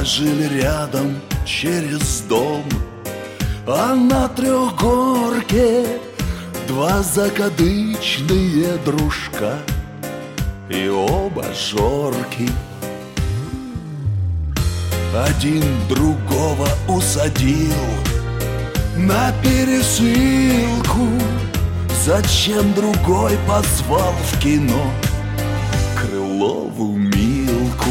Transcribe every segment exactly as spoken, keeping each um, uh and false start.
жили рядом через дом, а на трехгорке два закадычные дружка, и оба жорки. Один другого усадил на пересылку, зачем другой позвал в кино Крылову Милку.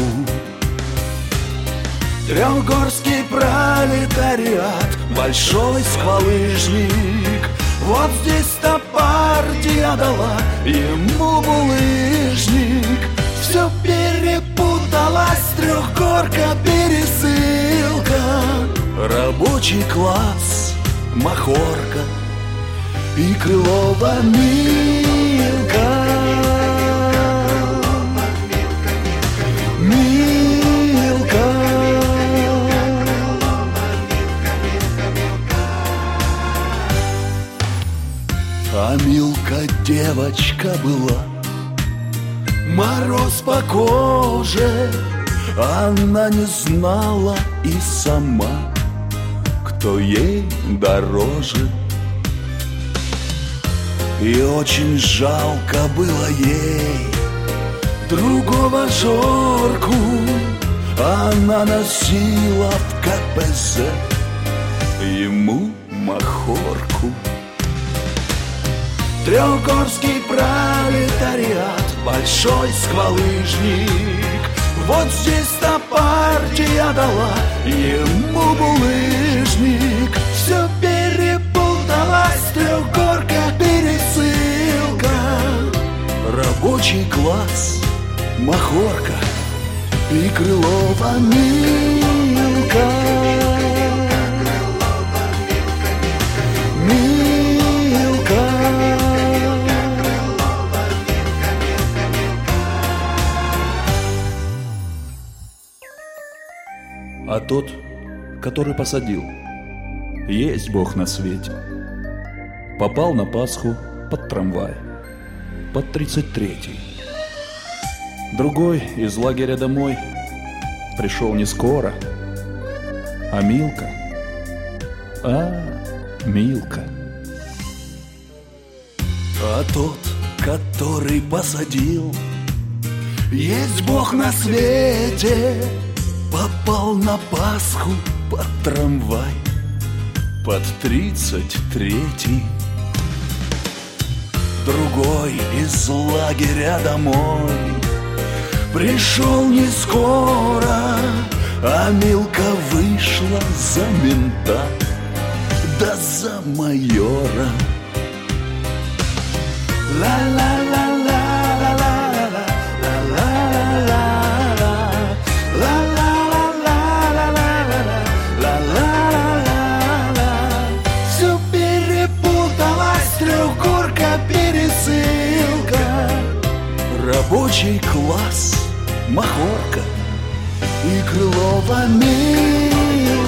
Трехгорский пролетариат, большой сквалыжник, вот здесь-то партия дала ему булыжник. Все перепуталась, трехгорка, пересылка, рабочий класс, махорка и Крылова Милка. Милка. А Милка девочка была, мороз по коже, она не знала и сама, кто ей дороже. И очень жалко было ей другого Жорку, она носила в ка пэ зэ ему махорку. Трехгорский пролетариат, большой сквалыжник, вот здесь-то партия дала ему булыжник. Все перепуталась, трехгорка, пересылка, рабочий класс, махорка и Крылова Милка. Милка. А тот, который посадил, есть Бог на свете, попал на Пасху под трамвай, под тридцать третий. Другой из лагеря домой пришел не скоро, а Милка, а Милка. А тот, который посадил, есть Бог на свете, попал на Пасху под трамвай, под тридцать третий. Другой из лагеря домой пришел не скоро, а Милка вышла за мента, да за майора. Все перепуталась, трехгорка, пересылка, рабочий класс, махорка и Крылова Милка.